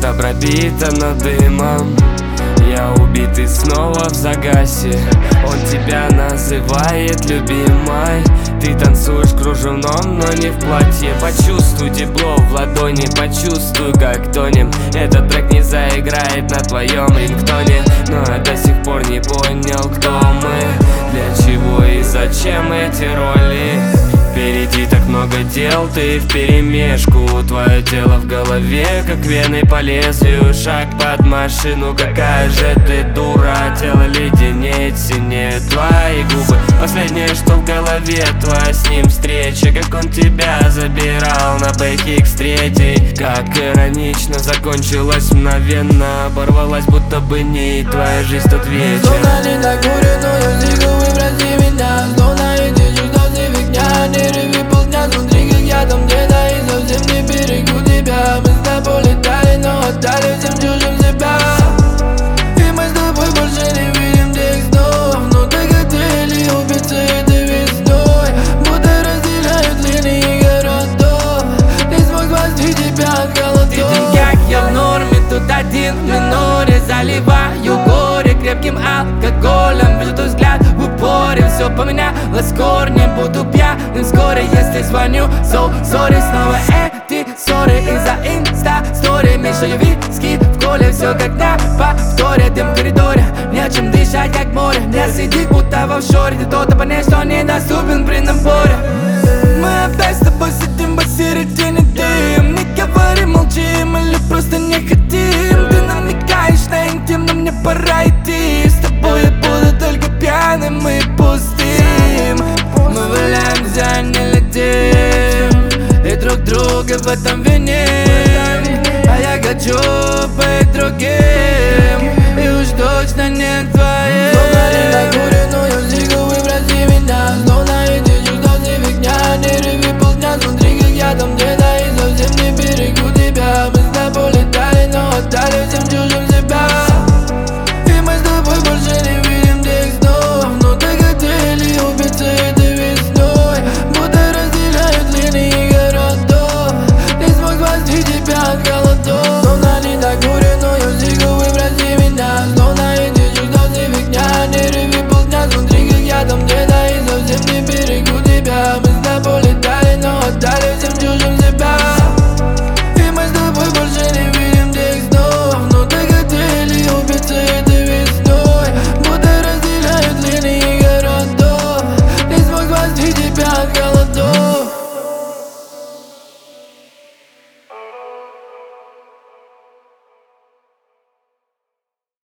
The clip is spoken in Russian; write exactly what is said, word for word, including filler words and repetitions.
Комната пробита, но дымом. Я убитый снова в загасе. Он тебя называет любимой. Ты танцуешь в кружевном, но не в платье. Почувствуй тепло в ладони, почувствуй, как тонем. Этот трек не заиграет на твоем рингтоне, но я до сих пор не понял, кто мы, для чего и зачем эти роли. Впереди так много дел, ты вперемешку. Твое тело в голове, как вены по лезвию. Шаг под машину, какая же ты дура. Тело леденеет, синее твои губы. Последнее, что в голове, твоя с ним встреча. Как он тебя забирал на бэ икс три. Как иронично закончилась мгновенно. Оборвалась, будто бы не твоя жизнь тот вечер. Словно не накурен, но я стиху, выброси меня. Словно эти чувства все фигня. Не рви полдня, смотри, как я там где-то. И совсем не берегу тебя. Мы с тобой летали, но отдали всем чужим себя. И мы с тобой больше не видим тех снов. Но так хотели убиться этой весной. Будто разделяют линии городов. Не смог спасти тебя от холодов. Видим, как я в норме, тут один в миноре. Заливаю горе крепким алкоголем. Вижу твой взгляд в упоре. Все поменялось с корнем. Буду пьяным вскоре, если звоню. So sorry, снова эти ссоры из-за инста-стори. Мешаю виски в коле, все как на повторе. Дым в коридоре, не о чем дышать, как море. Не сидит, будто в офшоре. Ты тот, понять, что недоступен при наборе. Мы опять с тобой сидим посередине дым. Не говори, молчим или просто не хотим. Ты намекаешь на интим, но мне пора идти. С тобой я буду только пьяным и пустым. Мы валяемся, не летим, и друг друга в этом виним. А я хочу быть другим, и уж точно не твоим.